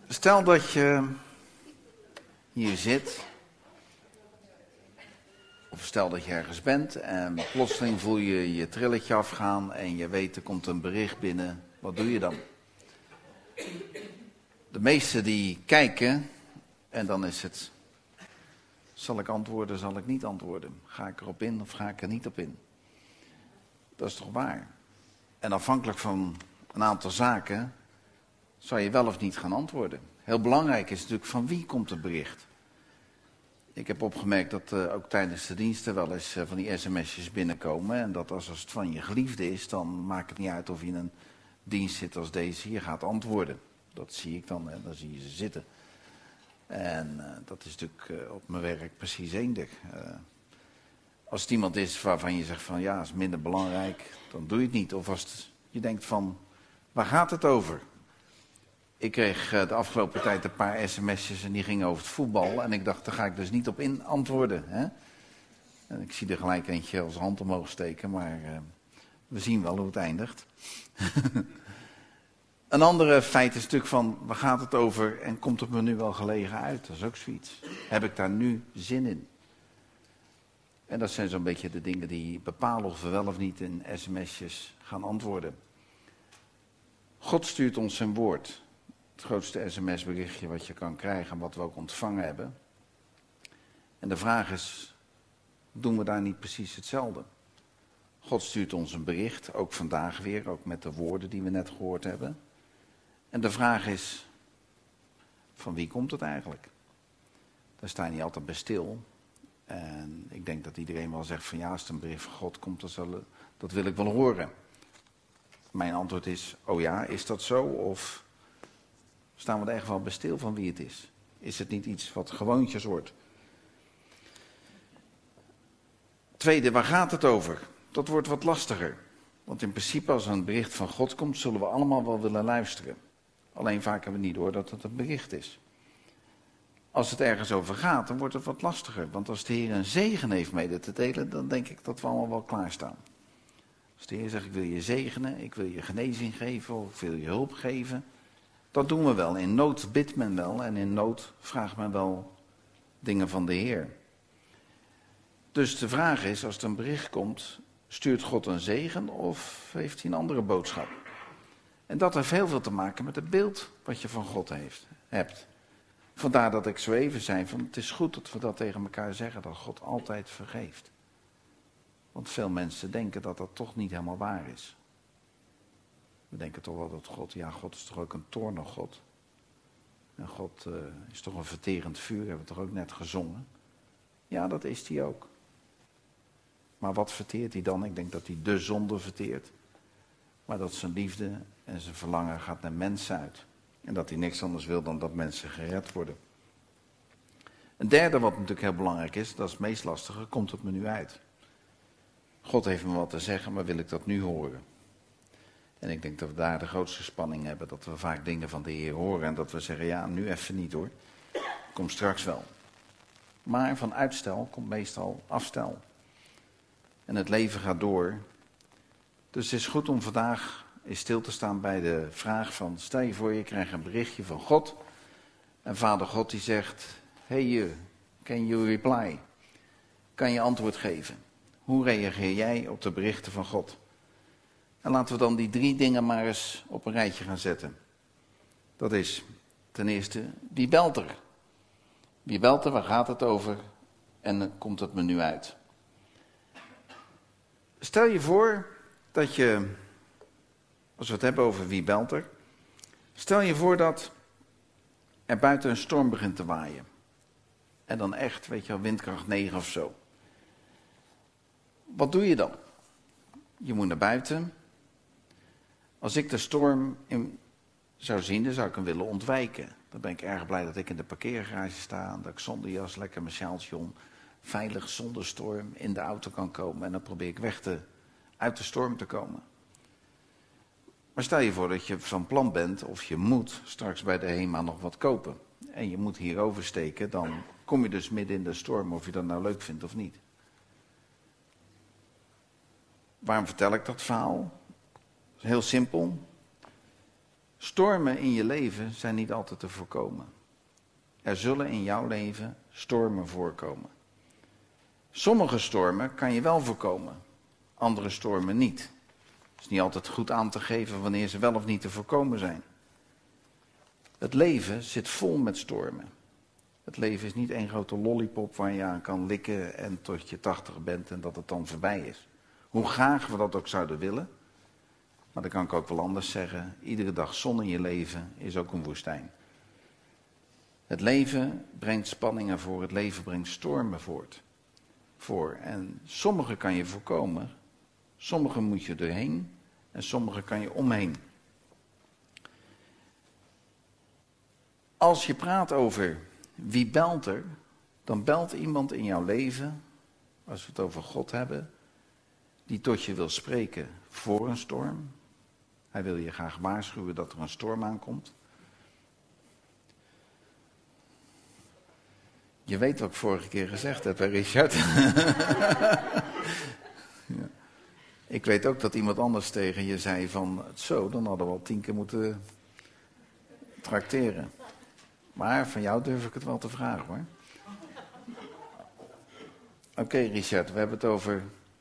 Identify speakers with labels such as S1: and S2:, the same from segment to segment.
S1: Stel dat je hier zit, of stel dat je ergens bent en plotseling voel je je trilletje afgaan en je weet er komt een bericht binnen. Wat doe je dan? De meesten die kijken en dan is het, zal ik antwoorden, zal ik niet antwoorden? Ga ik erop in of ga ik er niet op in? Dat is toch waar? En afhankelijk van een aantal zaken zou je wel of niet gaan antwoorden. Heel belangrijk is natuurlijk van wie komt het bericht. Ik heb opgemerkt dat ook tijdens de diensten wel eens van die sms'jes binnenkomen. En dat als het van je geliefde is, dan maakt het niet uit of je in een dienst zit als deze. Je gaat antwoorden. Dat zie ik dan, hè. Dan zie je ze zitten. En dat is natuurlijk op mijn werk precies eender. Als het iemand is waarvan je zegt van ja, is minder belangrijk, dan doe je het niet. Of als je denkt van, waar gaat het over? Ik kreeg de afgelopen tijd een paar sms'jes en die gingen over het voetbal. En ik dacht, daar ga ik dus niet op in antwoorden. Hè? En ik zie er gelijk eentje als hand omhoog steken, maar we zien wel hoe het eindigt. Een andere feit is natuurlijk van, waar gaat het over en komt het me nu wel gelegen uit? Dat is ook zoiets. Heb ik daar nu zin in? En dat zijn zo'n beetje de dingen die bepalen of we wel of niet in sms'jes gaan antwoorden. God stuurt ons zijn woord. Het grootste sms-berichtje wat je kan krijgen, wat we ook ontvangen hebben. En de vraag is, doen we daar niet precies hetzelfde? God stuurt ons een bericht, ook vandaag weer, ook met de woorden die we net gehoord hebben. En de vraag is, van wie komt het eigenlijk? Daar sta je niet altijd bij stil. En ik denk dat iedereen wel zegt van ja, als het een bericht van God komt, dat wil ik wel horen. Mijn antwoord is, oh ja, is dat zo? Of staan we er echt wel bij stil van wie het is? Is het niet iets wat gewoontjes wordt? Tweede, waar gaat het over? Dat wordt wat lastiger. Want in principe als er een bericht van God komt, zullen we allemaal wel willen luisteren. Alleen vaak hebben we niet door dat het een bericht is. Als het ergens over gaat, dan wordt het wat lastiger. Want als de Heer een zegen heeft mede te delen, dan denk ik dat we allemaal wel klaarstaan. Als de Heer zegt, ik wil je zegenen, ik wil je genezing geven, of ik wil je hulp geven. Dat doen we wel. In nood bidt men wel en in nood vraagt men wel dingen van de Heer. Dus de vraag is, als er een bericht komt, stuurt God een zegen of heeft hij een andere boodschap? En dat heeft heel veel te maken met het beeld wat je van God hebt. Vandaar dat ik zo even zei, van het is goed dat we dat tegen elkaar zeggen, dat God altijd vergeeft. Want veel mensen denken dat dat toch niet helemaal waar is. We denken toch wel dat God is toch ook een toornig God. En God is toch een verterend vuur, hebben we toch ook net gezongen. Ja, dat is hij ook. Maar wat verteert hij dan? Ik denk dat hij de zonde verteert. Maar dat zijn liefde en zijn verlangen gaat naar mensen uit. En dat hij niks anders wil dan dat mensen gered worden. Een derde wat natuurlijk heel belangrijk is, dat is het meest lastige, komt het me nu uit. God heeft me wat te zeggen, maar wil ik dat nu horen? En ik denk dat we daar de grootste spanning hebben, dat we vaak dingen van de Heer horen en dat we zeggen, ja, nu even niet hoor, kom straks wel. Maar van uitstel komt meestal afstel. En het leven gaat door. Dus het is goed om vandaag eens stil te staan bij de vraag van, stel je voor je krijgt een berichtje van God. En vader God die zegt, hey you, can you reply? Kan je antwoord geven? Hoe reageer jij op de berichten van God? En laten we dan die 3 dingen maar eens op een rijtje gaan zetten. Dat is ten eerste, wie belt er? Wie belt er, waar gaat het over? En dan komt het me nu uit. Stel je voor dat je, als we het hebben over wie belt er, stel je voor dat er buiten een storm begint te waaien. En dan echt, weet je wel, windkracht 9 of zo. Wat doe je dan? Je moet naar buiten. Als ik de storm zou zien, dan zou ik hem willen ontwijken. Dan ben ik erg blij dat ik in de parkeergarage sta, dat ik zonder jas, lekker mijn sjaaltje om, veilig zonder storm in de auto kan komen. En dan probeer ik uit de storm te komen. Maar stel je voor dat je van plan bent, of je moet straks bij de HEMA nog wat kopen. En je moet hier oversteken, dan kom je dus midden in de storm, of je dat nou leuk vindt of niet. Waarom vertel ik dat verhaal? Heel simpel. Stormen in je leven zijn niet altijd te voorkomen. Er zullen in jouw leven stormen voorkomen. Sommige stormen kan je wel voorkomen, andere stormen niet. Het is niet altijd goed aan te geven wanneer ze wel of niet te voorkomen zijn. Het leven zit vol met stormen. Het leven is niet één grote lollipop waar je aan kan likken en tot je 80 bent en dat het dan voorbij is. Hoe graag we dat ook zouden willen. Maar dan kan ik ook wel anders zeggen. Iedere dag zon in je leven is ook een woestijn. Het leven brengt spanningen voor. Het leven brengt stormen voor. En sommige kan je voorkomen. Sommige moet je doorheen. En sommige kan je omheen. Als je praat over wie belt er, dan belt iemand in jouw leven, als we het over God hebben, die tot je wil spreken voor een storm. Hij wil je graag waarschuwen dat er een storm aankomt. Je weet wat ik vorige keer gezegd heb, hè Richard? Ja. Ik weet ook dat iemand anders tegen je zei van, zo, dan hadden we al 10 keer moeten trakteren. Maar van jou durf ik het wel te vragen hoor. Oké, Richard, we hebben het over,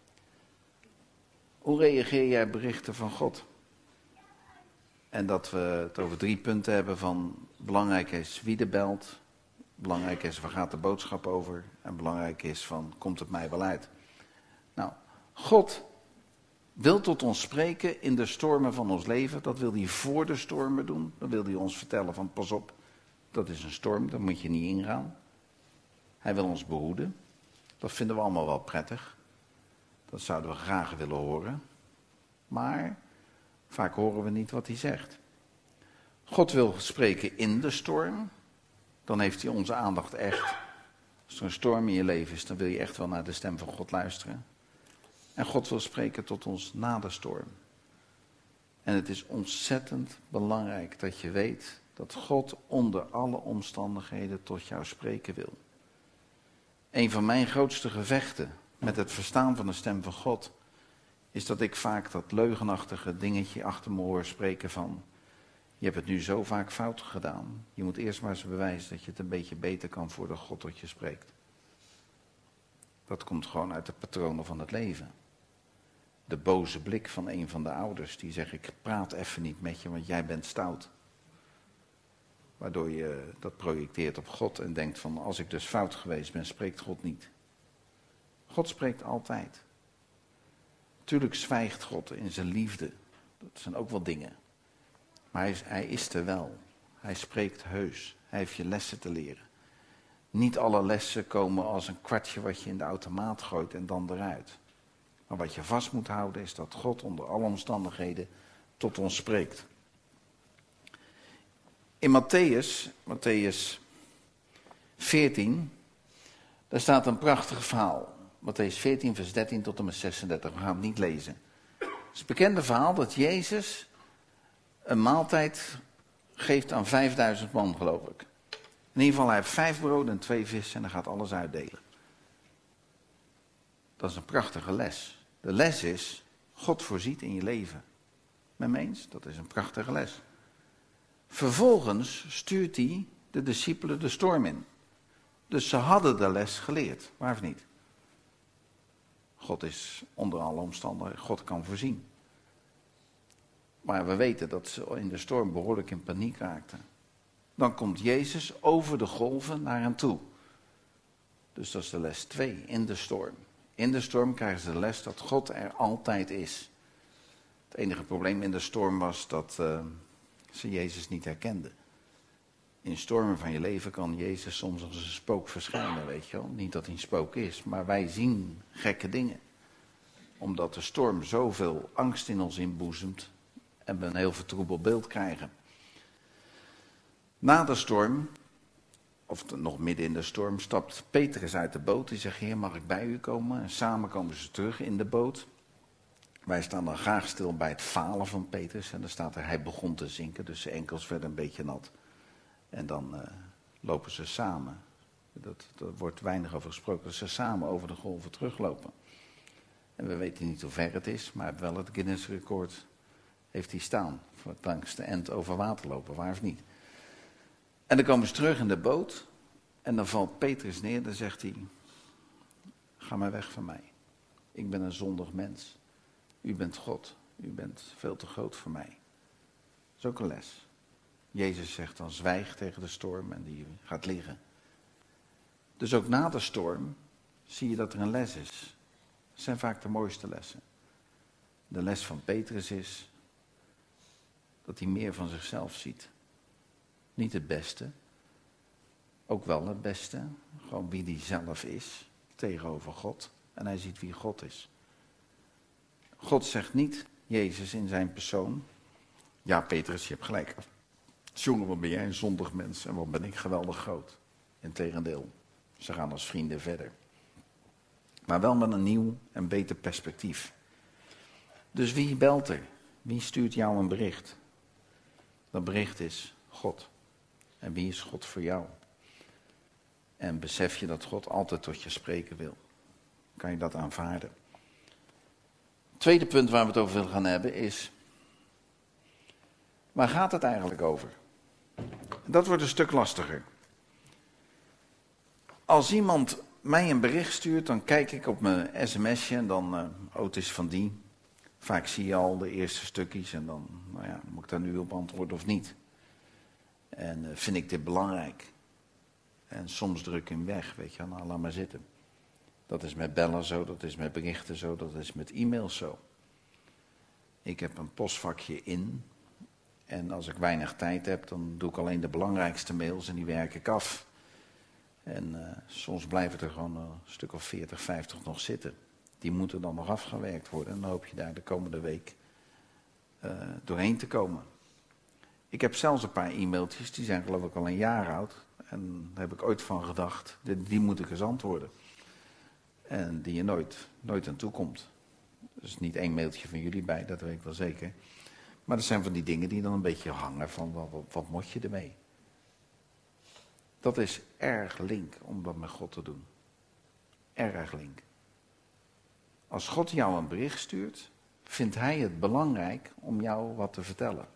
S1: hoe reageer jij op berichten van God? En dat we het over 3 punten hebben van, belangrijk is wie er belt, belangrijk is waar gaat de boodschap over en belangrijk is van, komt het mij wel uit? Nou, God wil tot ons spreken in de stormen van ons leven. Dat wil hij voor de stormen doen. Dan wil hij ons vertellen van, pas op, dat is een storm, daar moet je niet ingaan. Hij wil ons behoeden. Dat vinden we allemaal wel prettig. Dat zouden we graag willen horen. Maar vaak horen we niet wat hij zegt. God wil spreken in de storm. Dan heeft hij onze aandacht echt. Als er een storm in je leven is, dan wil je echt wel naar de stem van God luisteren. En God wil spreken tot ons na de storm. En het is ontzettend belangrijk dat je weet dat God onder alle omstandigheden tot jou spreken wil. Een van mijn grootste gevechten met het verstaan van de stem van God is dat ik vaak dat leugenachtige dingetje achter me hoor spreken van, je hebt het nu zo vaak fout gedaan. Je moet eerst maar eens bewijzen dat je het een beetje beter kan voordat God tot je spreekt. Dat komt gewoon uit de patronen van het leven. De boze blik van een van de ouders die zegt, ik praat even niet met je, want jij bent stout. Waardoor je dat projecteert op God en denkt van, als ik dus fout geweest ben, spreekt God niet. God spreekt altijd. Tuurlijk zwijgt God in zijn liefde. Dat zijn ook wel dingen. Maar hij is er wel. Hij spreekt heus. Hij heeft je lessen te leren. Niet alle lessen komen als een kwartje wat je in de automaat gooit en dan eruit. Maar wat je vast moet houden is dat God onder alle omstandigheden tot ons spreekt. In Matthäus 14, daar staat een prachtig verhaal. Matthäus 14, vers 13 tot en met 36. We gaan het niet lezen. Het is een bekende verhaal dat Jezus een maaltijd geeft aan 5000 man, geloof ik. In ieder geval, hij heeft 5 broden en 2 vissen en hij gaat alles uitdelen. Dat is een prachtige les. De les is, God voorziet in je leven. Met me eens? Dat is een prachtige les. Vervolgens stuurt hij de discipelen de storm in. Dus ze hadden de les geleerd, waar of niet? God is onder alle omstandigheden, God kan voorzien. Maar we weten dat ze in de storm behoorlijk in paniek raakten. Dan komt Jezus over de golven naar hen toe. Dus dat is de les 2, in de storm. In de storm krijgen ze de les dat God er altijd is. Het enige probleem in de storm was dat ze Jezus niet herkenden. In stormen van je leven kan Jezus soms als een spook verschijnen, weet je wel. Niet dat hij een spook is, maar wij zien gekke dingen. Omdat de storm zoveel angst in ons inboezemt en we een heel vertroebeld beeld krijgen. Na de storm, of nog midden in de storm, stapt Petrus uit de boot. Die zegt, Heer, mag ik bij u komen? En samen komen ze terug in de boot. Wij staan dan graag stil bij het falen van Petrus. En dan staat er, hij begon te zinken, dus zijn enkels werden een beetje nat. En dan lopen ze samen. Daar wordt weinig over gesproken, dat ze samen over de golven teruglopen. En we weten niet hoe ver het is, maar wel het Guinness record heeft hij staan. wordt langs de end over water lopen, waar of niet. En dan komen ze terug in de boot. En dan valt Petrus neer. Dan zegt hij, ga maar weg van mij. Ik ben een zondig mens. U bent God. U bent veel te groot voor mij. Dat is ook een les. Jezus zegt dan zwijg tegen de storm en die gaat liggen. Dus ook na de storm zie je dat er een les is. Dat zijn vaak de mooiste lessen. De les van Petrus is dat hij meer van zichzelf ziet. Niet het beste, ook wel het beste, gewoon wie hij zelf is tegenover God. En hij ziet wie God is. God zegt niet, Jezus in zijn persoon, ja Petrus, je hebt gelijk. Jongen, wat ben jij een zondig mens en wat ben ik geweldig groot. Integendeel, ze gaan als vrienden verder. Maar wel met een nieuw en beter perspectief. Dus wie belt er? Wie stuurt jou een bericht? Dat bericht is God. En wie is God voor jou? En besef je dat God altijd tot je spreken wil? Kan je dat aanvaarden? Het tweede punt waar we het over willen gaan hebben is, waar gaat het eigenlijk over? Dat wordt een stuk lastiger. Als iemand mij een bericht stuurt, dan kijk ik op mijn sms'je en dan, het is van die. Vaak zie je al de eerste stukjes en dan, moet ik daar nu op antwoorden of niet? En vind ik dit belangrijk? En soms druk ik hem weg, weet je, nou, laat maar zitten. Dat is met bellen zo, dat is met berichten zo, dat is met e-mails zo. Ik heb een postvakje in en als ik weinig tijd heb, dan doe ik alleen de belangrijkste mails en die werk ik af. En soms blijven er gewoon een stuk of 40, 50 nog zitten. Die moeten dan nog afgewerkt worden en dan hoop je daar de komende week doorheen te komen. Ik heb zelfs een paar e-mailtjes, die zijn geloof ik al een jaar oud. En daar heb ik ooit van gedacht, die moet ik eens antwoorden. En die je nooit aan toe komt. Er is niet één mailtje van jullie bij, dat weet ik wel zeker. Maar dat zijn van die dingen die dan een beetje hangen van wat moet je ermee? Dat is erg link om dat met God te doen. Erg link. Als God jou een bericht stuurt, vindt hij het belangrijk om jou wat te vertellen.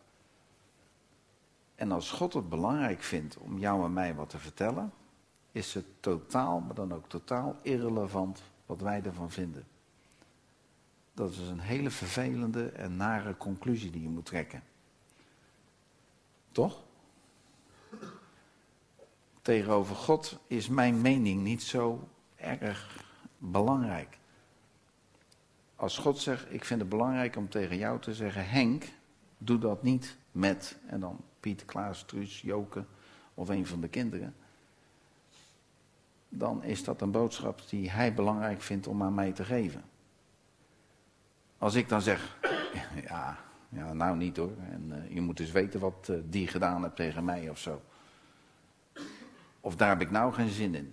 S1: En als God het belangrijk vindt om jou en mij wat te vertellen, is het totaal, maar dan ook totaal irrelevant wat wij ervan vinden. Dat is een hele vervelende en nare conclusie die je moet trekken. Toch? Tegenover God is mijn mening niet zo erg belangrijk. Als God zegt, ik vind het belangrijk om tegen jou te zeggen, Henk, doe dat niet met, en dan Piet, Klaas, Truus, Joke of een van de kinderen. Dan is dat een boodschap die hij belangrijk vindt om aan mij te geven. Als ik dan zeg, ja nou niet hoor, en je moet dus weten wat die gedaan hebt tegen mij of zo. Of daar heb ik nou geen zin in.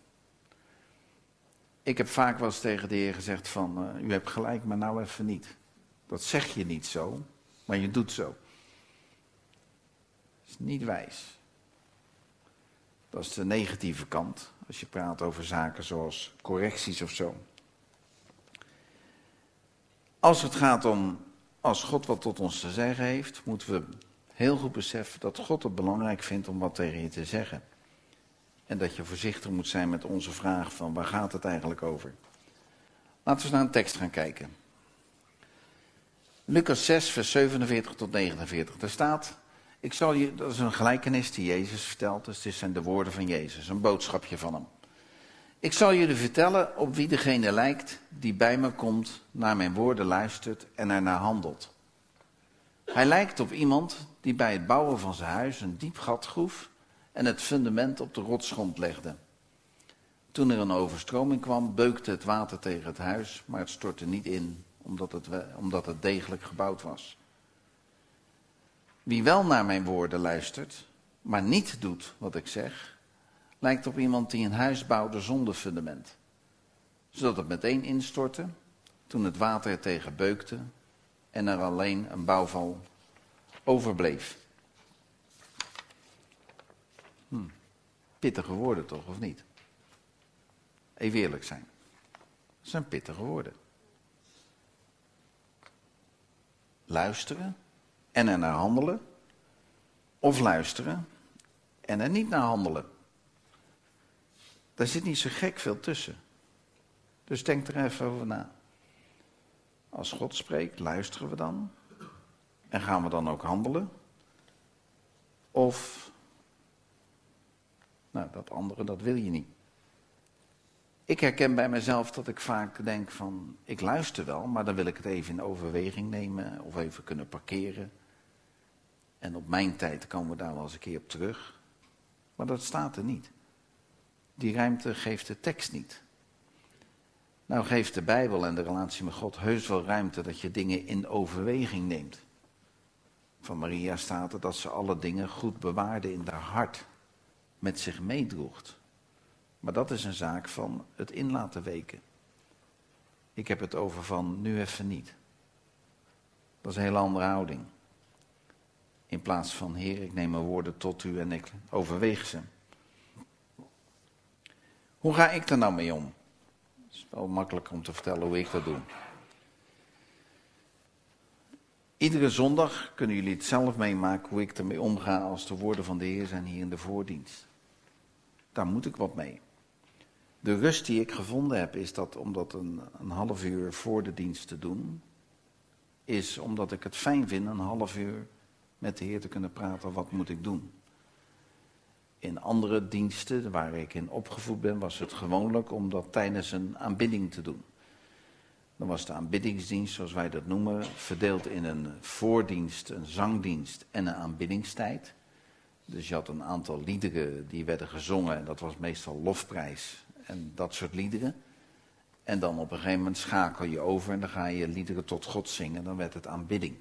S1: Ik heb vaak wel eens tegen de Heer gezegd van, u hebt gelijk, maar nou even niet. Dat zeg je niet zo, maar je doet zo. Dat is niet wijs. Dat is de negatieve kant, als je praat over zaken zoals correcties of zo. Als het gaat om, als God wat tot ons te zeggen heeft, moeten we heel goed beseffen dat God het belangrijk vindt om wat tegen je te zeggen. En dat je voorzichtig moet zijn met onze vraag van waar gaat het eigenlijk over. Laten we eens naar een tekst gaan kijken. Lucas 6, vers 47 tot 49. Daar staat, dat is een gelijkenis die Jezus vertelt, dus dit zijn de woorden van Jezus, een boodschapje van hem. Ik zal jullie vertellen op wie degene lijkt die bij me komt, naar mijn woorden luistert en ernaar handelt. Hij lijkt op iemand die bij het bouwen van zijn huis een diep gat groef en het fundament op de rotsgrond legde. Toen er een overstroming kwam, beukte het water tegen het huis, maar het stortte niet in, omdat het degelijk gebouwd was. Wie wel naar mijn woorden luistert, maar niet doet wat ik zeg, lijkt op iemand die een huis bouwde zonder fundament. Zodat het meteen instortte, toen het water er tegen beukte en er alleen een bouwval overbleef. Pittige woorden toch, of niet? Even eerlijk zijn. Dat zijn pittige woorden. Luisteren, en er naar handelen. Of luisteren en er niet naar handelen. Daar zit niet zo gek veel tussen. Dus denk er even over na. Als God spreekt, luisteren we dan? En gaan we dan ook handelen? Of, nou, dat andere, dat wil je niet. Ik herken bij mezelf dat ik vaak denk van, ik luister wel, maar dan wil ik het even in overweging nemen of even kunnen parkeren. En op mijn tijd komen we daar wel eens een keer op terug. Maar dat staat er niet. Die ruimte geeft de tekst niet. Nou geeft de Bijbel en de relatie met God heus wel ruimte dat je dingen in overweging neemt. Van Maria staat er dat ze alle dingen goed bewaarde in haar hart, met zich meedroeg. Maar dat is een zaak van het in laten weken. Ik heb het over van nu even niet. Dat is een hele andere houding. In plaats van, Heer, ik neem mijn woorden tot u en ik overweeg ze. Hoe ga ik er nou mee om? Het is wel makkelijk om te vertellen hoe ik dat doe. Iedere zondag kunnen jullie het zelf meemaken hoe ik ermee omga als de woorden van de Heer zijn hier in de voordienst. Daar moet ik wat mee. De rust die ik gevonden heb is dat om dat een half uur voor de dienst te doen, is omdat ik het fijn vind een half uur met de Heer te kunnen praten, wat moet ik doen. In andere diensten waar ik in opgevoed ben, was het gewoonlijk om dat tijdens een aanbidding te doen. Dan was de aanbiddingsdienst, zoals wij dat noemen, verdeeld in een voordienst, een zangdienst en een aanbiddingstijd. Dus je had een aantal liederen die werden gezongen en dat was meestal lofprijs en dat soort liederen. En dan op een gegeven moment schakel je over en dan ga je liederen tot God zingen, dan werd het aanbidding.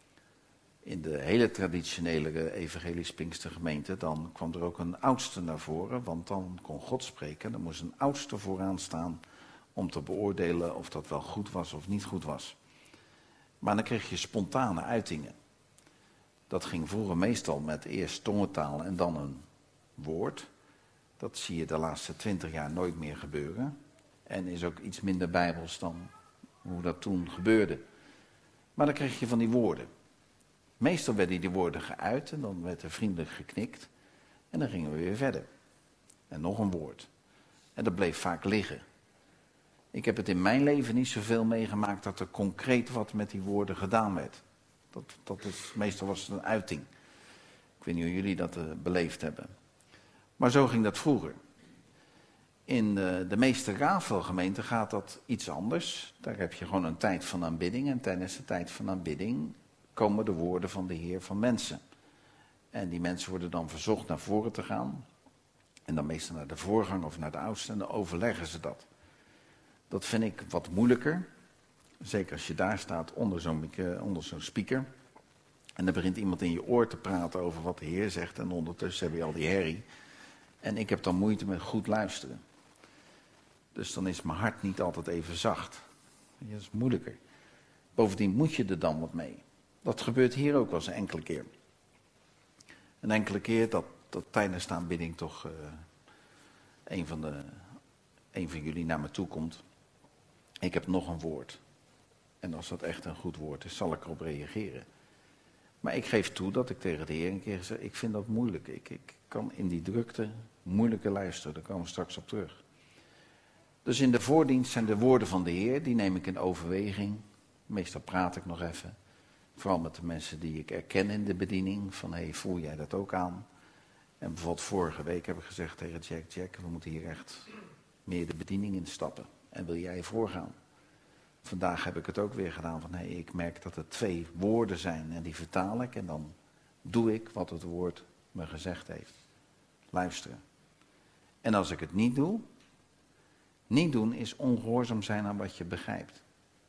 S1: In de hele traditionele evangelisch Pinkstergemeente, dan kwam er ook een oudste naar voren, want dan kon God spreken. Dan moest een oudste vooraan staan om te beoordelen of dat wel goed was of niet goed was. Maar dan kreeg je spontane uitingen. Dat ging vroeger meestal met eerst tongentaal en dan een woord. Dat zie je de laatste 20 jaar nooit meer gebeuren. En is ook iets minder bijbels dan hoe dat toen gebeurde. Maar dan kreeg je van die woorden. Meestal werden die woorden geuit en dan werd er vriendelijk geknikt. En dan gingen we weer verder. En nog een woord. En dat bleef vaak liggen. Ik heb het in mijn leven niet zoveel meegemaakt dat er concreet wat met die woorden gedaan werd. Meestal was het een uiting. Ik weet niet hoe jullie dat beleefd hebben. Maar zo ging dat vroeger. In de meeste Rafelgemeenten gaat dat iets anders. Daar heb je gewoon een tijd van aanbidding. En tijdens de tijd van aanbidding komen de woorden van de Heer van mensen. En die mensen worden dan verzocht naar voren te gaan. En dan meestal naar de voorganger of naar de oudste. En dan overleggen ze dat. Dat vind ik wat moeilijker. Zeker als je daar staat onder zo'n speaker. En dan begint iemand in je oor te praten over wat de Heer zegt. En ondertussen heb je al die herrie. En ik heb dan moeite met goed luisteren. Dus dan is mijn hart niet altijd even zacht. Dat is moeilijker. Bovendien moet je er dan wat mee. Dat gebeurt hier ook wel eens een enkele keer. Een enkele keer dat tijdens de aanbidding toch een van jullie naar me toe komt. Ik heb nog een woord. En als dat echt een goed woord is, zal ik erop reageren. Maar ik geef toe dat ik tegen de Heer een keer gezegd, ik vind dat moeilijk. Ik kan in die drukte moeilijker luisteren, daar komen we straks op terug. Dus in de voordienst zijn de woorden van de Heer, die neem ik in overweging. Meestal praat ik nog even. Vooral met de mensen die ik herken in de bediening. Van, hey, voel jij dat ook aan? En bijvoorbeeld vorige week heb ik gezegd tegen Jack, we moeten hier echt meer de bediening instappen. En wil jij voorgaan? Vandaag heb ik het ook weer gedaan van, ik merk dat er 2 woorden zijn en die vertaal ik. En dan doe ik wat het woord me gezegd heeft. Luisteren. En als ik het niet doe, niet doen is ongehoorzaam zijn aan wat je begrijpt.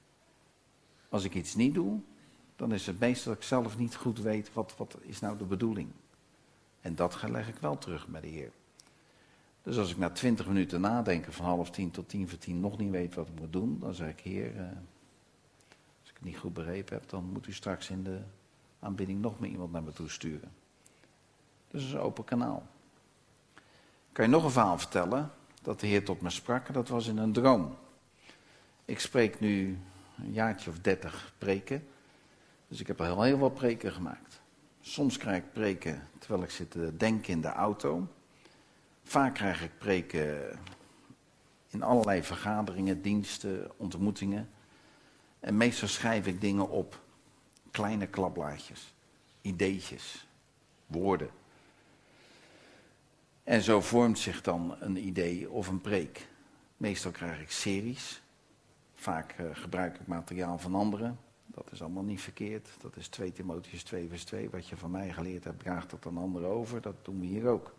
S1: Als ik iets niet doe, dan is het meestal dat ik zelf niet goed weet wat is nou de bedoeling. En dat leg ik wel terug bij de Heer. Dus als ik na 20 minuten nadenken van 9:30 tot 9:50 nog niet weet wat ik moet doen, dan zeg ik, Heer, als ik het niet goed begrepen heb, dan moet u straks in de aanbidding nog meer iemand naar me toe sturen. Dus dat is een open kanaal. Ik kan je nog een verhaal vertellen, dat de Heer tot me sprak, en dat was in een droom. Ik spreek nu een jaartje of 30 preken Dus ik heb al heel wat preken gemaakt. Soms krijg ik preken terwijl ik zit te denken in de auto. Vaak krijg ik preken in allerlei vergaderingen, diensten, ontmoetingen. En meestal schrijf ik dingen op. Kleine klapblaadjes, ideetjes, woorden. En zo vormt zich dan een idee of een preek. Meestal krijg ik series. Vaak gebruik ik materiaal van anderen. Dat is allemaal niet verkeerd. Dat is 2 Timotheüs 2 vers 2. Wat je van mij geleerd hebt, draagt dat aan anderen over. Dat doen we hier ook.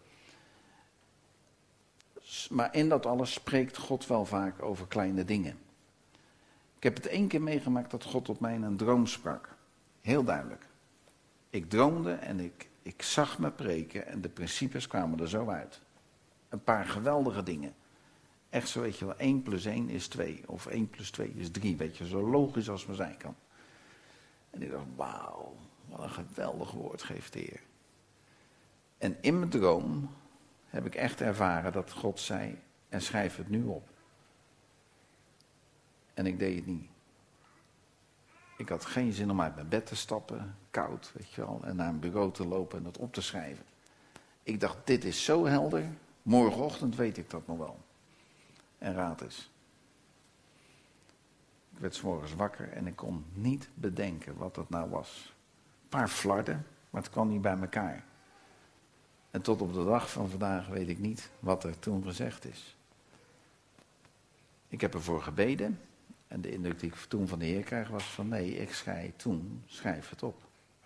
S1: Maar in dat alles spreekt God wel vaak over kleine dingen. Ik heb het 1 keer meegemaakt dat God tot mij in een droom sprak. Heel duidelijk. Ik droomde en ik zag me preken en de principes kwamen er zo uit. Een paar geweldige dingen. Echt zo, weet je wel, 1 + 1 is 2. Of 1 + 2 is 3, weet je, zo logisch als maar zijn kan. En ik dacht, wauw, wat een geweldig woord geeft de Heer. En in mijn droom heb ik echt ervaren dat God zei, en schrijf het nu op. En ik deed het niet. Ik had geen zin om uit mijn bed te stappen, koud, weet je wel, en naar een bureau te lopen en dat op te schrijven. Ik dacht, dit is zo helder, morgenochtend weet ik dat nog wel. En raad eens. Ik werd 's morgens wakker en ik kon niet bedenken wat dat nou was. Een paar flarden, maar het kwam niet bij elkaar. En tot op de dag van vandaag weet ik niet wat er toen gezegd is. Ik heb ervoor gebeden. En de indruk die ik toen van de Heer kreeg was van nee, ik schrijf toen, schrijf het op.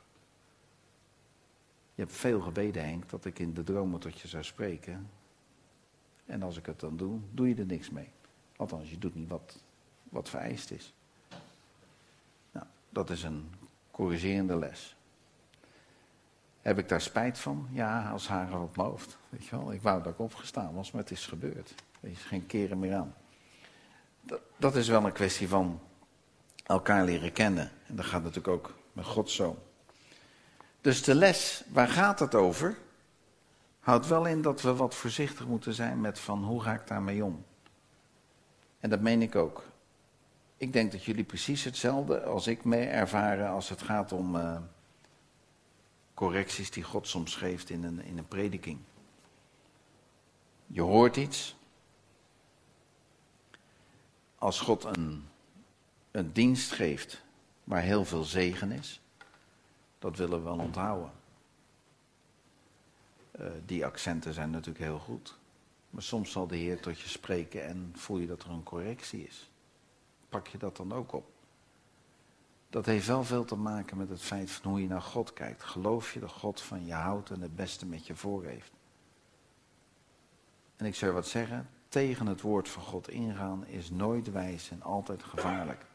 S1: Je hebt veel gebeden, Henk, dat ik in de dromen tot je zou spreken. En als ik het dan doe, doe je er niks mee. Althans, je doet niet wat vereist is. Nou, dat is een corrigerende les. Heb ik daar spijt van? Ja, als haren op mijn hoofd. Weet je wel, ik wou dat ik opgestaan was, maar het is gebeurd. Er is geen keren meer aan. Dat is wel een kwestie van elkaar leren kennen. En dat gaat natuurlijk ook met God zo. Dus de les, waar gaat het over? Houdt wel in dat we wat voorzichtig moeten zijn met van hoe ga ik daarmee om? En dat meen ik ook. Ik denk dat jullie precies hetzelfde als ik mee ervaren als het gaat om correcties die God soms geeft in een prediking. Je hoort iets. Als God een dienst geeft waar heel veel zegen is, dat willen we wel onthouden. Die accenten zijn natuurlijk heel goed. Maar soms zal de Heer tot je spreken en voel je dat er een correctie is. Pak je dat dan ook op? Dat heeft wel veel te maken met het feit van hoe je naar God kijkt. Geloof je dat God van je houdt en het beste met je voor heeft? En ik zou wat zeggen, tegen het woord van God ingaan is nooit wijs en altijd gevaarlijk.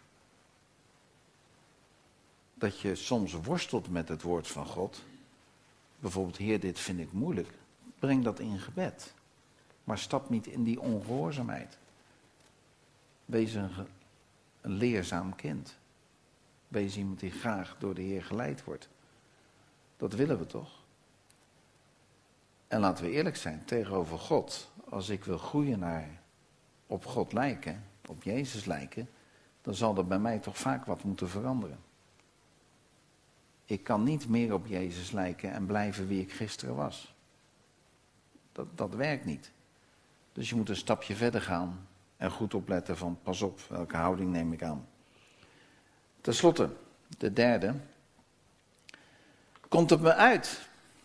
S1: Dat je soms worstelt met het woord van God. Bijvoorbeeld, Heer, dit vind ik moeilijk. Breng dat in gebed. Maar stap niet in die ongehoorzaamheid. Wees een leerzaam kind. Wees iemand die graag door de Heer geleid wordt. Dat willen we toch? En laten we eerlijk zijn tegenover God. Als ik wil groeien op God lijken, op Jezus lijken, dan zal er bij mij toch vaak wat moeten veranderen. Ik kan niet meer op Jezus lijken en blijven wie ik gisteren was. Dat werkt niet. Dus je moet een stapje verder gaan en goed opletten van pas op, welke houding neem ik aan. Ten slotte, de derde. Komt het me uit?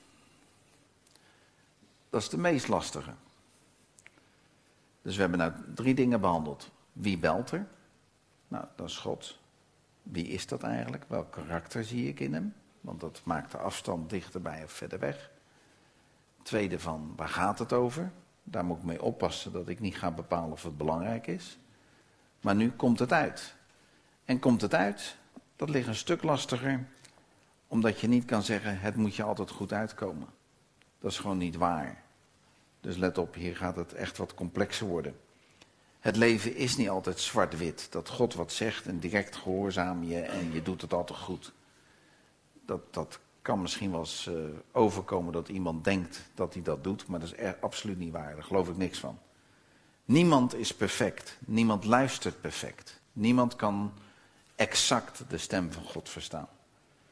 S1: Dat is de meest lastige. Dus we hebben nou 3 dingen behandeld. Wie belt er? Nou, dat is God. Wie is dat eigenlijk? Welk karakter zie ik in hem? Want dat maakt de afstand dichterbij of verder weg. Tweede van, waar gaat het over? Daar moet ik mee oppassen dat ik niet ga bepalen of het belangrijk is. Maar nu komt het uit. En komt het uit? Dat ligt een stuk lastiger. Omdat je niet kan zeggen, het moet je altijd goed uitkomen. Dat is gewoon niet waar. Dus let op, hier gaat het echt wat complexer worden. Het leven is niet altijd zwart-wit. Dat God wat zegt en direct gehoorzaam je en je doet het altijd goed. Dat kan misschien wel eens overkomen dat iemand denkt dat hij dat doet. Maar dat is absoluut niet waar. Daar geloof ik niks van. Niemand is perfect. Niemand luistert perfect. Niemand kan exact de stem van God verstaan.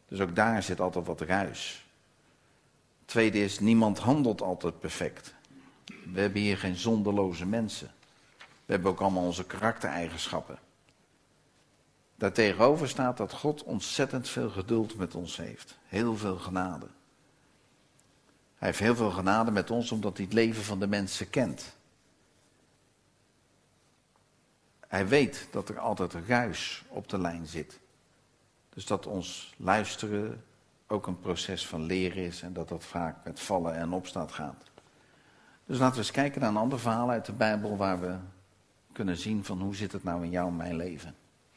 S1: Dus ook daar zit altijd wat ruis. Tweede is, niemand handelt altijd perfect. We hebben hier geen zonderloze mensen. We hebben ook allemaal onze karaktereigenschappen. Daartegenover staat dat God ontzettend veel geduld met ons heeft. Heel veel genade. Hij heeft heel veel genade met ons omdat hij het leven van de mensen kent. Hij weet dat er altijd ruis op de lijn zit. Dus dat ons luisteren ook een proces van leren is en dat dat vaak met vallen en opstaan gaat. Dus laten we eens kijken naar een ander verhaal uit de Bijbel waar we kunnen zien van hoe zit het nou in jouw en mijn leven.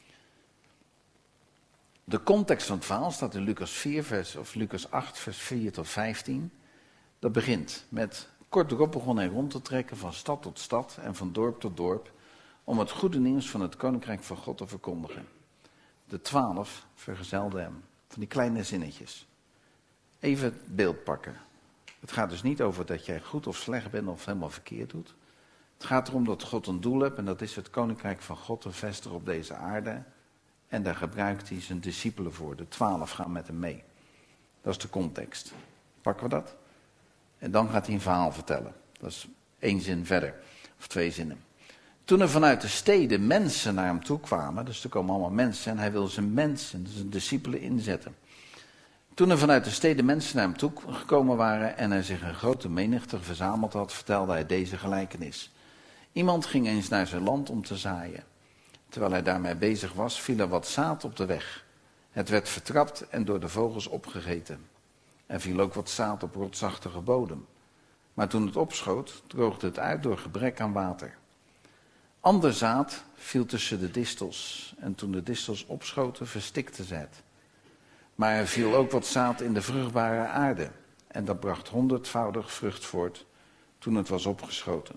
S1: De context van het verhaal staat in Lucas 8, vers 4 tot 15. Dat begint met, kort erop begon hij rond te trekken van stad tot stad en van dorp tot dorp, om het goede nieuws van het koninkrijk van God te verkondigen. De 12 vergezelden hem, van die kleine zinnetjes. Even het beeld pakken. Het gaat dus niet over dat jij goed of slecht bent of helemaal verkeerd doet. Het gaat erom dat God een doel heeft en dat is het koninkrijk van God te vestigen op deze aarde. En daar gebruikt hij zijn discipelen voor. De 12 gaan met hem mee. Dat is de context. Pakken we dat? En dan gaat hij een verhaal vertellen. Dat is 1 zin verder. Of 2 zinnen. Toen er vanuit de steden mensen naar hem toe kwamen. Dus er komen allemaal mensen en hij wil zijn mensen, zijn discipelen inzetten. Toen er vanuit de steden mensen naar hem toe gekomen waren en er zich een grote menigte verzameld had, vertelde hij deze gelijkenis. Iemand ging eens naar zijn land om te zaaien. Terwijl hij daarmee bezig was, viel er wat zaad op de weg. Het werd vertrapt en door de vogels opgegeten. Er viel ook wat zaad op rotsachtige bodem. Maar toen het opschoot, droogde het uit door gebrek aan water. Ander zaad viel tussen de distels. En toen de distels opschoten, verstikte ze het. Maar er viel ook wat zaad in de vruchtbare aarde. En dat bracht 100-voudig vrucht voort toen het was opgeschoten.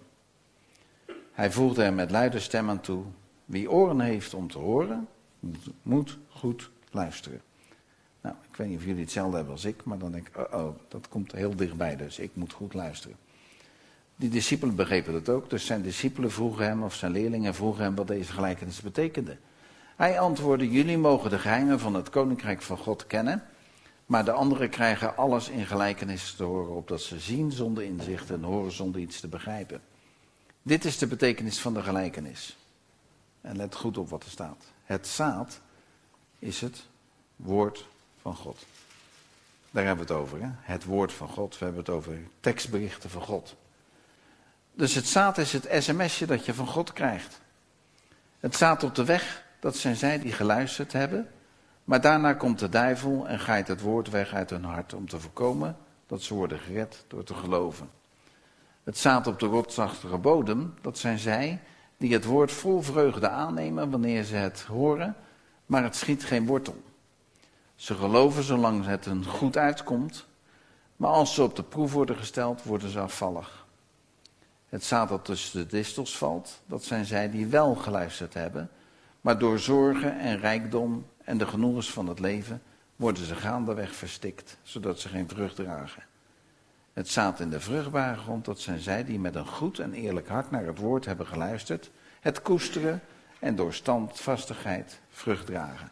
S1: Hij voegde er met luide stem aan toe. Wie oren heeft om te horen, moet goed luisteren. Nou, ik weet niet of jullie hetzelfde hebben als ik, maar dan denk ik, dat komt heel dichtbij, dus ik moet goed luisteren. Die discipelen begrepen dat ook, dus zijn discipelen vroegen hem, of zijn leerlingen vroegen hem wat deze gelijkenis betekende. Hij antwoordde, jullie mogen de geheimen van het koninkrijk van God kennen, maar de anderen krijgen alles in gelijkenissen te horen, opdat ze zien zonder inzicht en horen zonder iets te begrijpen. Dit is de betekenis van de gelijkenis. En let goed op wat er staat. Het zaad is het woord van God. Daar hebben we het over, hè? Het woord van God. We hebben het over tekstberichten van God. Dus het zaad is het sms'je dat je van God krijgt. Het zaad op de weg, dat zijn zij die geluisterd hebben. Maar daarna komt de duivel en gaait het woord weg uit hun hart om te voorkomen dat ze worden gered door te geloven. Het zaad op de rotsachtige bodem, dat zijn zij die het woord vol vreugde aannemen wanneer ze het horen, maar het schiet geen wortel. Ze geloven zolang het hun goed uitkomt, maar als ze op de proef worden gesteld, worden ze afvallig. Het zaad dat tussen de distels valt, dat zijn zij die wel geluisterd hebben, maar door zorgen en rijkdom en de genoegens van het leven worden ze gaandeweg verstikt, zodat ze geen vrucht dragen. Het zaad in de vruchtbare grond, dat zijn zij die met een goed en eerlijk hart naar het woord hebben geluisterd, het koesteren en door standvastigheid vrucht dragen.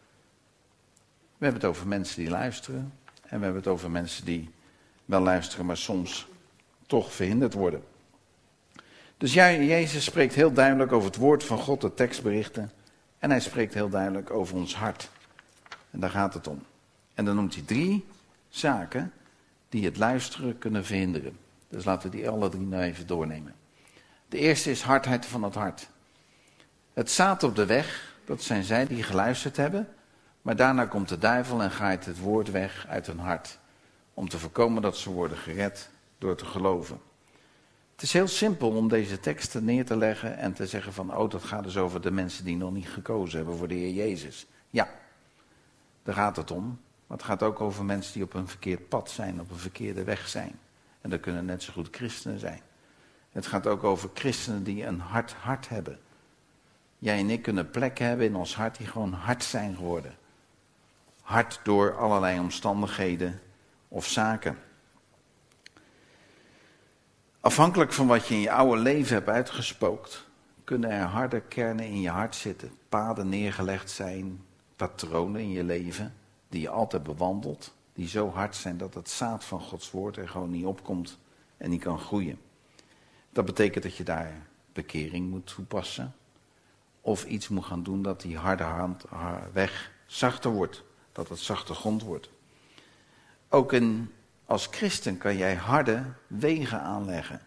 S1: We hebben het over mensen die luisteren en we hebben het over mensen die wel luisteren, maar soms toch verhinderd worden. Dus Jezus spreekt heel duidelijk over het woord van God, de tekstberichten, en hij spreekt heel duidelijk over ons hart. En daar gaat het om. En dan noemt hij 3 zaken die het luisteren kunnen verhinderen. Dus laten we die alle 3 nou even doornemen. De eerste is hardheid van het hart. Het zaad op de weg, dat zijn zij die geluisterd hebben, maar daarna komt de duivel en gaait het woord weg uit hun hart, om te voorkomen dat ze worden gered door te geloven. Het is heel simpel om deze teksten neer te leggen en te zeggen van, dat gaat dus over de mensen die nog niet gekozen hebben voor de Heer Jezus. Ja, daar gaat het om. Maar het gaat ook over mensen die op een verkeerd pad zijn, op een verkeerde weg zijn. En dat kunnen net zo goed christenen zijn. Het gaat ook over christenen die een hard hart hebben. Jij en ik kunnen plekken hebben in ons hart die gewoon hard zijn geworden. Hard door allerlei omstandigheden of zaken. Afhankelijk van wat je in je oude leven hebt uitgespookt, kunnen er harde kernen in je hart zitten. Paden neergelegd zijn, patronen in je leven, die je altijd bewandelt, die zo hard zijn dat het zaad van Gods woord er gewoon niet opkomt en niet kan groeien. Dat betekent dat je daar bekering moet toepassen of iets moet gaan doen dat die harde weg zachter wordt, dat het zachte grond wordt. Ook als christen kan jij harde wegen aanleggen.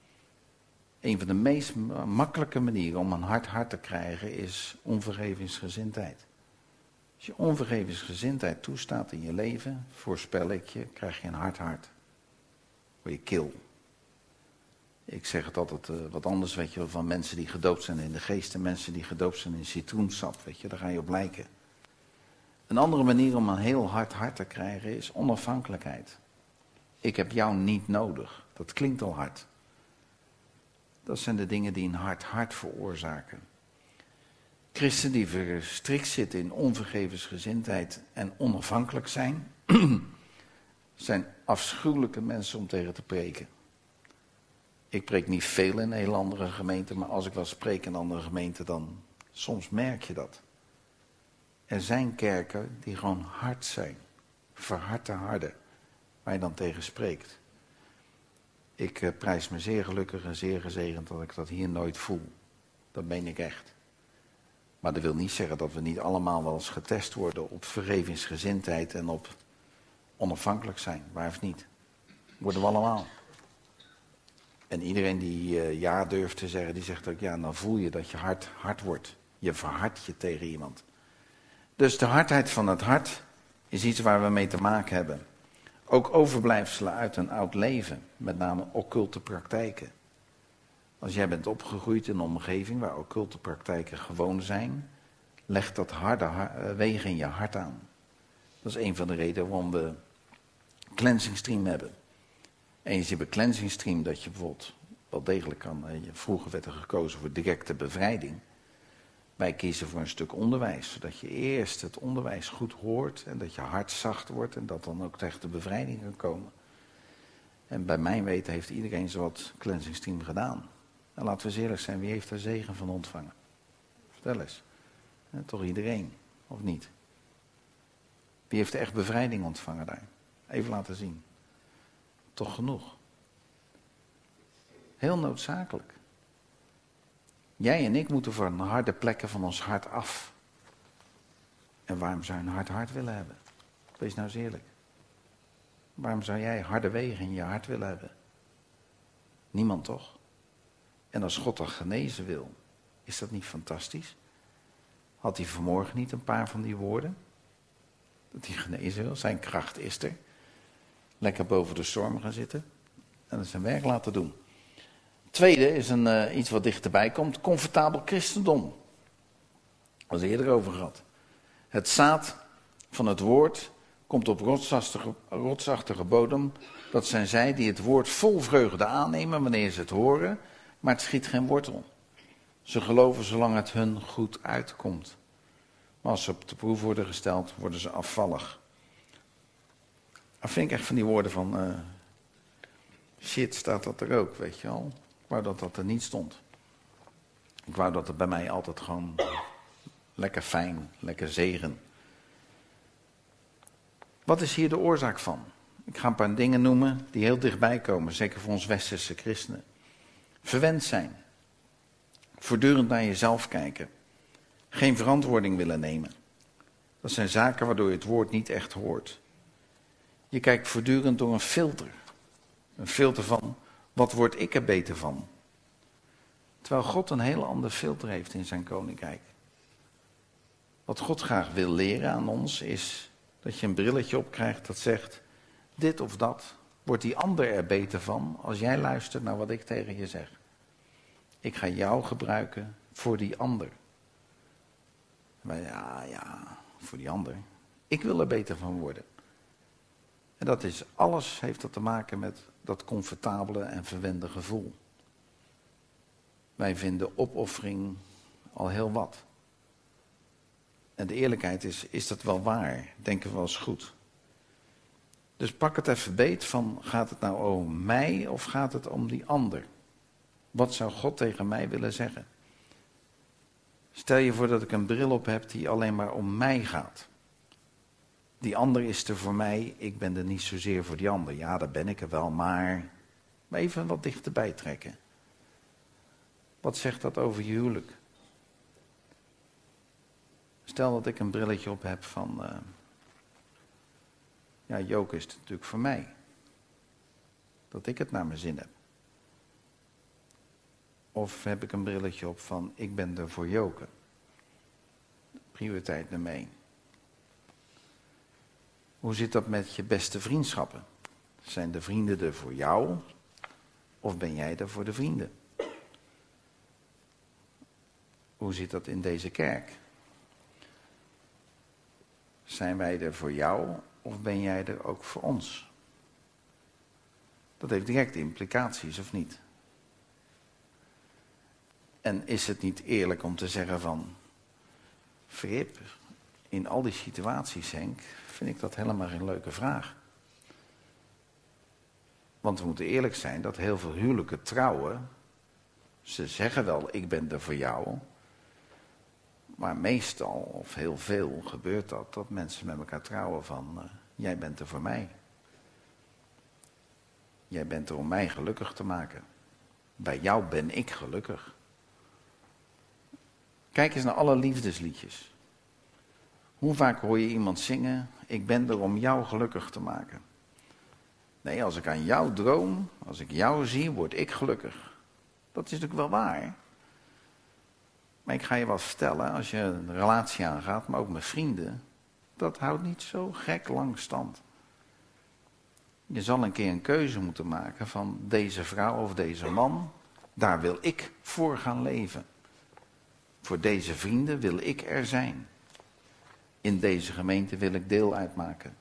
S1: Een van de meest makkelijke manieren om een hard hart te krijgen is onvergevingsgezindheid. Als je onvergevingsgezindheid toestaat in je leven, voorspel ik je, krijg je een hard hart. Word je kil. Ik zeg het altijd wat anders, weet je wel, van mensen die gedoopt zijn in de geest en mensen die gedoopt zijn in citroensap, weet je, daar ga je op lijken. Een andere manier om een heel hard hart te krijgen is onafhankelijkheid. Ik heb jou niet nodig. Dat klinkt al hard. Dat zijn de dingen die een hard hart veroorzaken. Christen die verstrikt zitten in onvergevensgezindheid en onafhankelijk zijn, zijn afschuwelijke mensen om tegen te preken. Ik preek niet veel in een hele andere gemeente, maar als ik wel spreek in een andere gemeente, dan soms merk je dat. Er zijn kerken die gewoon hard zijn, verhard te harde, waar je dan tegen spreekt. Ik prijs me zeer gelukkig en zeer gezegend dat ik dat hier nooit voel. Dat meen ik echt. Maar dat wil niet zeggen dat we niet allemaal wel eens getest worden op vergevingsgezindheid en op onafhankelijk zijn. Waar of niet? Worden we allemaal. En iedereen die ja durft te zeggen, die zegt ook ja, dan voel je dat je hart hard wordt. Je verhardt je tegen iemand. Dus de hardheid van het hart is iets waar we mee te maken hebben. Ook overblijfselen uit een oud leven, met name occulte praktijken. Als jij bent opgegroeid in een omgeving waar occulte praktijken gewoon zijn, leg dat harde wegen in je hart aan. Dat is een van de redenen waarom we cleansing stream hebben. En je ziet bij cleansing stream dat je bijvoorbeeld wel degelijk kan, vroeger werd er gekozen voor directe bevrijding. Wij kiezen voor een stuk onderwijs, zodat je eerst het onderwijs goed hoort en dat je hart zacht wordt en dat dan ook tegen de bevrijding kan komen. En bij mijn weten heeft iedereen zo wat cleansing stream gedaan. En laten we eens eerlijk zijn, wie heeft daar zegen van ontvangen? Vertel eens. Toch iedereen, of niet? Wie heeft er echt bevrijding ontvangen daar? Even laten zien. Toch genoeg. Heel noodzakelijk. Jij en ik moeten van harde plekken van ons hart af. En waarom zou je een hard hart willen hebben? Wees nou eens eerlijk. Waarom zou jij harde wegen in je hart willen hebben? Niemand toch? En als God dan genezen wil, is dat niet fantastisch? Had hij vanmorgen niet een paar van die woorden? Dat hij genezen wil, zijn kracht is er. Lekker boven de storm gaan zitten en het zijn werk laten doen. Tweede is iets wat dichterbij komt, comfortabel christendom. Daar was eerder over gehad. Het zaad van het woord komt op rotsachtige bodem. Dat zijn zij die het woord vol vreugde aannemen wanneer ze het horen, maar het schiet geen wortel. Ze geloven zolang het hun goed uitkomt. Maar als ze op de proef worden gesteld, worden ze afvallig. Dat vind ik echt van die woorden van, shit, staat dat er ook, weet je wel. Ik wou dat dat er niet stond. Ik wou dat het bij mij altijd gewoon lekker fijn, lekker zegen. Wat is hier de oorzaak van? Ik ga een paar dingen noemen die heel dichtbij komen, zeker voor ons westerse christenen. Verwend zijn. Voortdurend naar jezelf kijken. Geen verantwoording willen nemen. Dat zijn zaken waardoor je het woord niet echt hoort. Je kijkt voortdurend door een filter. Een filter van, wat word ik er beter van? Terwijl God een heel ander filter heeft in zijn koninkrijk. Wat God graag wil leren aan ons is dat je een brilletje opkrijgt dat zegt, dit of dat, wordt die ander er beter van als jij luistert naar wat ik tegen je zeg. Ik ga jou gebruiken voor die ander. Maar ja, voor die ander. Ik wil er beter van worden. En dat is, alles heeft dat te maken met dat comfortabele en verwende gevoel. Wij vinden opoffering al heel wat. En de eerlijkheid is dat wel waar? Denken we wel eens goed. Dus pak het even beet van, gaat het nou om mij of gaat het om die ander? Wat zou God tegen mij willen zeggen? Stel je voor dat ik een bril op heb die alleen maar om mij gaat. die ander is er voor mij, ik ben er niet zozeer voor die ander. Ja, daar ben ik er wel, maar even wat dichterbij trekken. Wat zegt dat over je huwelijk? Stel dat ik een brilletje op heb van, Joke is het natuurlijk voor mij. Dat ik het naar mijn zin heb. Of heb ik een brilletje op van, ik ben er voor Joke. Prioriteit nummer 1. Hoe zit dat met je beste vriendschappen? Zijn de vrienden er voor jou? Of ben jij er voor de vrienden? Hoe zit dat in deze kerk? Zijn wij er voor jou of ben jij er ook voor ons? Dat heeft directe implicaties, of niet? En is het niet eerlijk om te zeggen van... Filip, in al die situaties, Henk, vind ik dat helemaal geen leuke vraag. Want we moeten eerlijk zijn dat heel veel huwelijken trouwen... Ze zeggen wel, ik ben er voor jou... Maar meestal, of heel veel, gebeurt dat mensen met elkaar trouwen van... jij bent er voor mij. Jij bent er om mij gelukkig te maken. Bij jou ben ik gelukkig. Kijk eens naar alle liefdesliedjes. Hoe vaak hoor je iemand zingen... ik ben er om jou gelukkig te maken. Nee, als ik aan jou droom, als ik jou zie, word ik gelukkig. Dat is natuurlijk wel waar... Maar ik ga je wat vertellen, als je een relatie aangaat, maar ook met vrienden, dat houdt niet zo gek lang stand. Je zal een keer een keuze moeten maken van deze vrouw of deze man, daar wil ik voor gaan leven. Voor deze vrienden wil ik er zijn. In deze gemeente wil ik deel uitmaken.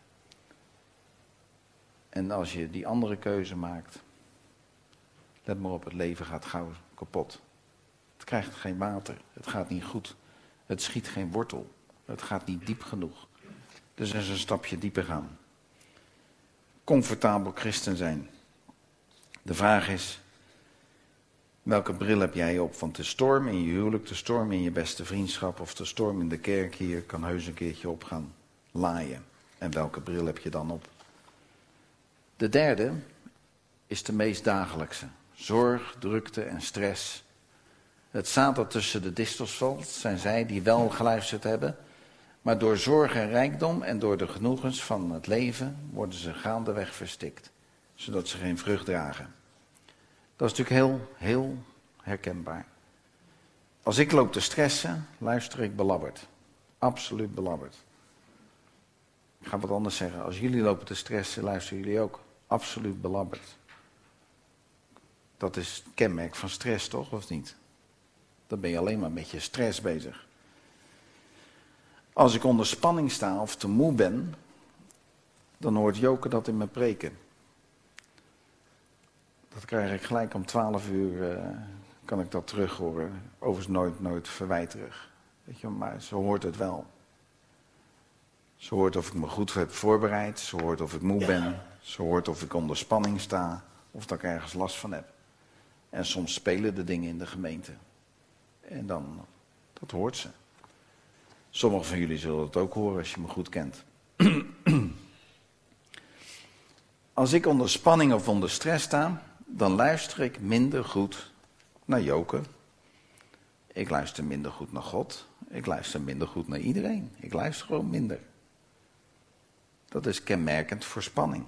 S1: En als je die andere keuze maakt, let maar op, het leven gaat gauw kapot. Het krijgt geen water, het gaat niet goed. Het schiet geen wortel, het gaat niet diep genoeg. Dus er is een stapje dieper gaan. Comfortabel christen zijn. De vraag is, welke bril heb jij op? Want de storm in je huwelijk, de storm in je beste vriendschap of de storm in de kerk hier kan heus een keertje op gaan laaien. En welke bril heb je dan op? De derde is de meest dagelijkse. Zorg, drukte en stress. Het zaad dat tussen de distels valt, zijn zij die wel geluisterd hebben. Maar door zorg en rijkdom en door de genoegens van het leven worden ze gaandeweg verstikt. Zodat ze geen vrucht dragen. Dat is natuurlijk heel herkenbaar. Als ik loop te stressen, luister ik belabberd. Absoluut belabberd. Ik ga wat anders zeggen. Als jullie lopen te stressen, luisteren jullie ook. Absoluut belabberd. Dat is het kenmerk van stress, toch? Of niet? Dan ben je alleen maar met je stress bezig. Als ik onder spanning sta of te moe ben, dan hoort Joke dat in mijn preken. Dat krijg ik gelijk om 12 uur, kan ik dat terug horen. Overigens nooit verwijterig. Weet je, maar zo hoort het wel. Ze hoort of ik me goed heb voorbereid, ze hoort of ik moe ben, ze hoort of ik onder spanning sta, of dat ik ergens last van heb. En soms spelen de dingen in de gemeente. En dan, dat hoort ze. Sommigen van jullie zullen het ook horen als je me goed kent. Als ik onder spanning of onder stress sta, dan luister ik minder goed naar Joke. Ik luister minder goed naar God. Ik luister minder goed naar iedereen. Ik luister gewoon minder. Dat is kenmerkend voor spanning.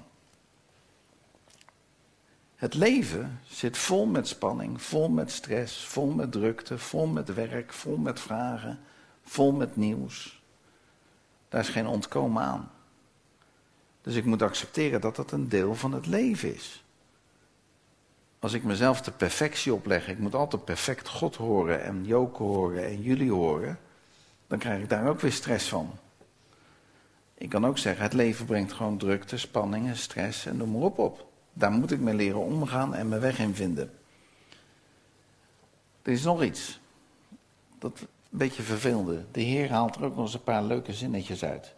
S1: Het leven zit vol met spanning, vol met stress, vol met drukte, vol met werk, vol met vragen, vol met nieuws. Daar is geen ontkomen aan. Dus ik moet accepteren dat dat een deel van het leven is. Als ik mezelf de perfectie opleg, ik moet altijd perfect God horen en Joke horen en jullie horen, dan krijg ik daar ook weer stress van. Ik kan ook zeggen, het leven brengt gewoon drukte, spanningen, stress en noem maar op. Daar moet ik mee leren omgaan en mijn weg in vinden. Er is nog iets. Dat een beetje vervelende. De Heer haalt er ook nog eens een paar leuke zinnetjes uit.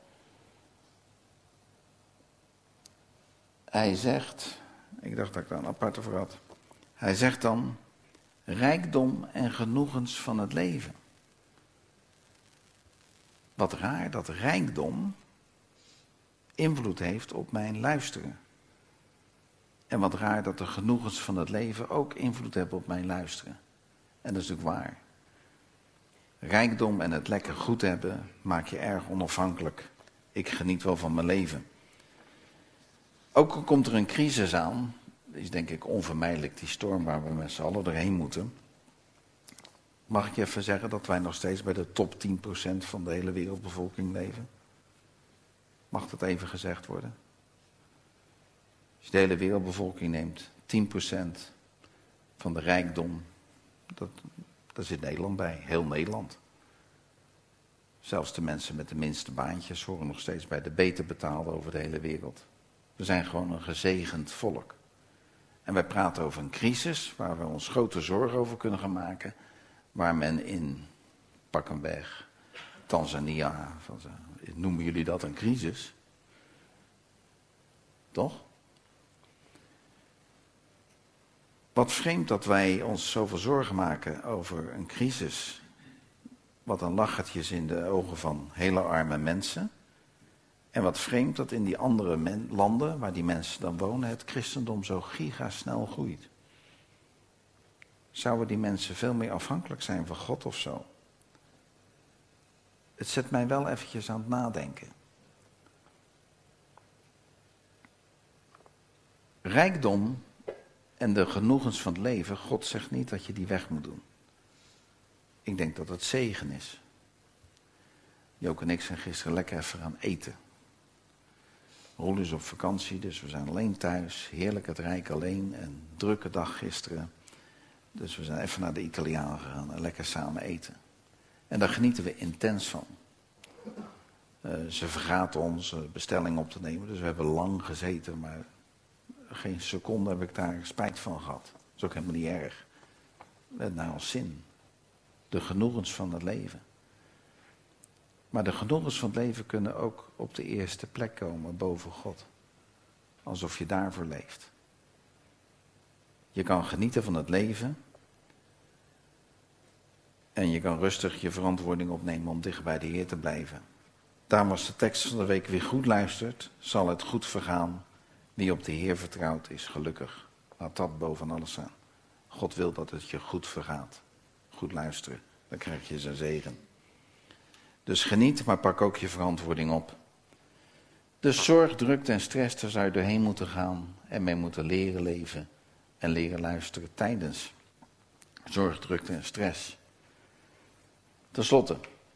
S1: Hij zegt, ik dacht dat ik daar een aparte voor had. Hij zegt dan, rijkdom en genoegens van het leven. Wat raar, dat rijkdom invloed heeft op mijn luisteren. En wat raar dat de genoegens van het leven ook invloed hebben op mijn luisteren. En dat is natuurlijk waar. Rijkdom en het lekker goed hebben maak je erg onafhankelijk. Ik geniet wel van mijn leven. Ook al komt er een crisis aan, is denk ik onvermijdelijk die storm waar we met z'n allen doorheen moeten. Mag ik je even zeggen dat wij nog steeds bij de top 10% van de hele wereldbevolking leven? Mag dat even gezegd worden? Als je de hele wereldbevolking neemt, 10% van de rijkdom, daar zit Nederland bij, heel Nederland. Zelfs de mensen met de minste baantjes horen nog steeds bij de beter betaalden over de hele wereld. We zijn gewoon een gezegend volk. En wij praten over een crisis waar we ons grote zorgen over kunnen gaan maken. Waar men in, pak hem weg, Tanzania, noemen jullie dat een crisis? Toch? Wat vreemd dat wij ons zoveel zorgen maken over een crisis. Wat een lachertjes in de ogen van hele arme mensen. En wat vreemd dat in die andere landen waar die mensen dan wonen, het christendom zo gigasnel groeit. Zouden die mensen veel meer afhankelijk zijn van God of zo? Het zet mij wel eventjes aan het nadenken. Rijkdom en de genoegens van het leven, God zegt niet dat je die weg moet doen. Ik denk dat het zegen is. Jook en ik zijn gisteren lekker even gaan eten. Roel is op vakantie, dus we zijn alleen thuis. Heerlijk het Rijk alleen. Een drukke dag gisteren. Dus we zijn even naar de Italiaan gegaan en lekker samen eten. En daar genieten we intens van. Ze vergaten ons bestelling op te nemen, dus we hebben lang gezeten, maar geen seconde heb ik daar spijt van gehad. Dat is ook helemaal niet erg. We hebben naar ons zin. De genoegens van het leven. Maar de genoegens van het leven kunnen ook op de eerste plek komen boven God. Alsof je daarvoor leeft. Je kan genieten van het leven. En je kan rustig je verantwoording opnemen om dicht bij de Heer te blijven. Daarom was de tekst van de week weer goed luistert, zal het goed vergaan. Wie op de Heer vertrouwt is gelukkig. Laat dat boven alles staan. God wil dat het je goed vergaat. Goed luisteren, dan krijg je zijn zegen. Dus geniet, maar pak ook je verantwoording op. Dus zorg, drukte en stress, daar zou je doorheen moeten gaan. En mee moeten leren leven en leren luisteren tijdens zorg, drukte en stress. Ten slotte.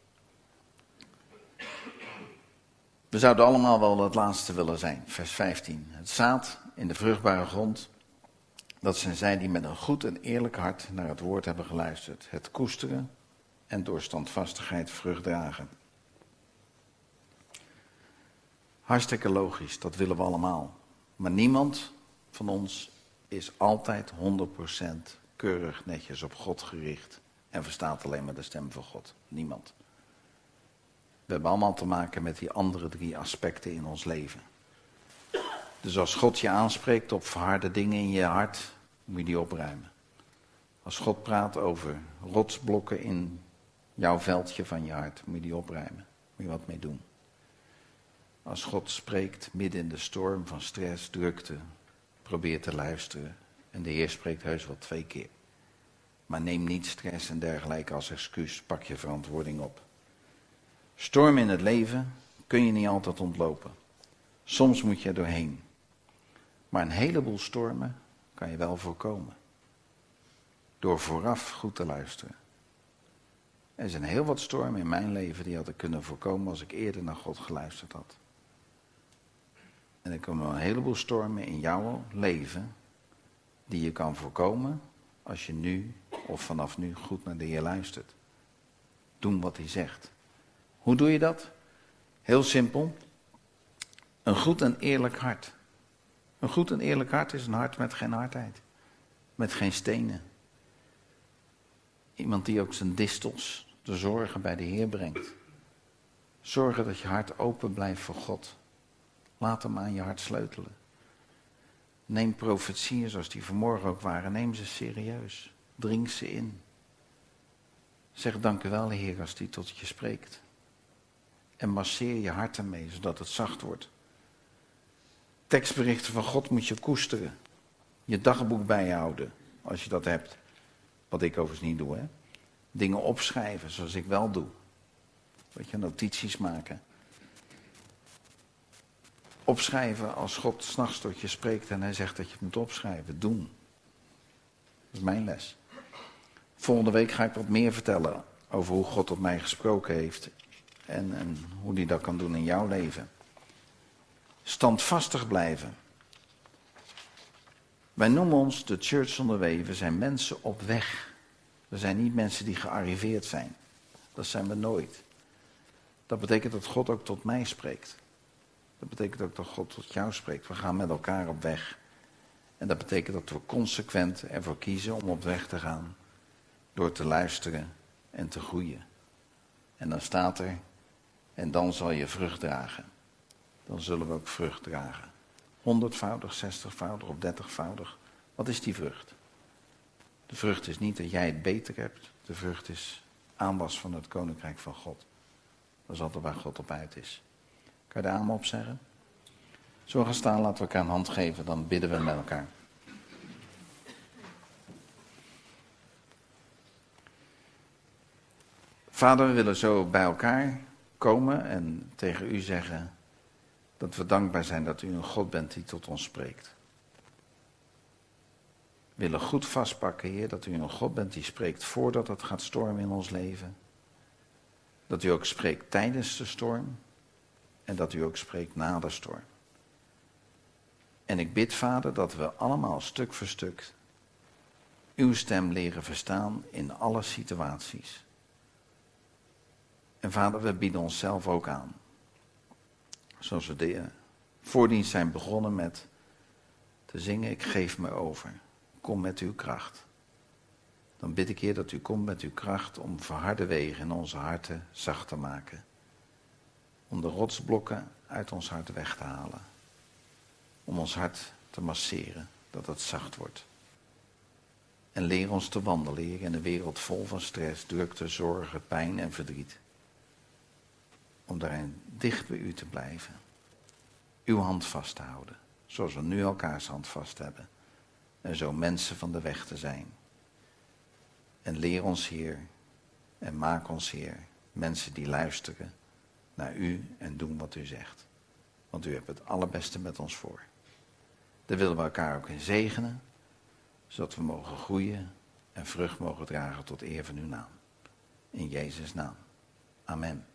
S1: We zouden allemaal wel het laatste willen zijn. Vers 15. Het zaad in de vruchtbare grond. Dat zijn zij die met een goed en eerlijk hart naar het woord hebben geluisterd. Het koesteren en door standvastigheid vrucht dragen. Hartstikke logisch, dat willen we allemaal. Maar niemand van ons is altijd 100% keurig netjes op God gericht. En verstaat alleen maar de stem van God. Niemand. We hebben allemaal te maken met die andere 3 aspecten in ons leven. Dus als God je aanspreekt op verharde dingen in je hart, moet je die opruimen. Als God praat over rotsblokken in jouw veldje van je hart, moet je die opruimen. Moet je wat mee doen. Als God spreekt midden in de storm van stress, drukte, probeer te luisteren. En de Heer spreekt heus wel 2 keer. Maar neem niet stress en dergelijke als excuus, pak je verantwoording op. Storm in het leven kun je niet altijd ontlopen. Soms moet je er doorheen. Maar een heleboel stormen kan je wel voorkomen. Door vooraf goed te luisteren. Er zijn heel wat stormen in mijn leven die had ik kunnen voorkomen als ik eerder naar God geluisterd had. En er komen een heleboel stormen in jouw leven die je kan voorkomen als je nu of vanaf nu goed naar de Heer luistert. Doen wat hij zegt. Hoe doe je dat? Heel simpel. Een goed en eerlijk hart. Een goed en eerlijk hart is een hart met geen hardheid. Met geen stenen. Iemand die ook zijn distels, de zorgen bij de Heer brengt. Zorgen dat je hart open blijft voor God. Laat hem aan je hart sleutelen. Neem profetieën zoals die vanmorgen ook waren. Neem ze serieus. Drink ze in. Zeg dank u wel, Heer, als die tot je spreekt. En masseer je hart ermee, zodat het zacht wordt. Tekstberichten van God moet je koesteren. Je dagboek bijhouden, als je dat hebt. Wat ik overigens niet doe, hè. Dingen opschrijven, zoals ik wel doe. Weet je, notities maken. Opschrijven als God 's nachts tot je spreekt en hij zegt dat je het moet opschrijven. Doen. Dat is mijn les. Volgende week ga ik wat meer vertellen over hoe God tot mij gesproken heeft. En hoe hij dat kan doen in jouw leven. Standvastig blijven. Wij noemen ons de Church zonder wee. We zijn mensen op weg. We zijn niet mensen die gearriveerd zijn. Dat zijn we nooit. Dat betekent dat God ook tot mij spreekt. Dat betekent ook dat God tot jou spreekt. We gaan met elkaar op weg. En dat betekent dat we consequent ervoor kiezen om op weg te gaan. Door te luisteren en te groeien. En dan staat er, en dan zal je vrucht dragen. Dan zullen we ook vrucht dragen. 100-voudig, 60-voudig of 30-voudig. Wat is die vrucht? De vrucht is niet dat jij het beter hebt. De vrucht is aanwas van het koninkrijk van God. Dat is altijd waar God op uit is. Kan je de amen op zeggen? Zullen we gaan staan, laten we elkaar een hand geven, dan bidden we met elkaar. Vader, we willen zo bij elkaar komen en tegen u zeggen dat we dankbaar zijn dat u een God bent die tot ons spreekt. We willen goed vastpakken, Heer, dat u een God bent die spreekt voordat het gaat stormen in ons leven. Dat u ook spreekt tijdens de storm en dat u ook spreekt na de storm. En ik bid, Vader, dat we allemaal stuk voor stuk uw stem leren verstaan in alle situaties. En Vader, we bieden onszelf ook aan. Zoals we de voordienst zijn begonnen met te zingen, ik geef me over. Kom met uw kracht. Dan bid ik, Heer, dat u komt met uw kracht om verharde wegen in onze harten zacht te maken. Om de rotsblokken uit ons hart weg te halen. Om ons hart te masseren, dat het zacht wordt. En leer ons te wandelen, Heer, in een wereld vol van stress, drukte, zorgen, pijn en verdriet. Om daarin dicht bij u te blijven. Uw hand vast te houden, zoals we nu elkaars hand vast hebben. En zo mensen van de weg te zijn. En leer ons, Heer, en maak ons, Heer, mensen die luisteren naar u en doen wat u zegt. Want u hebt het allerbeste met ons voor. Daar willen we elkaar ook in zegenen, zodat we mogen groeien en vrucht mogen dragen tot eer van uw naam. In Jezus' naam. Amen.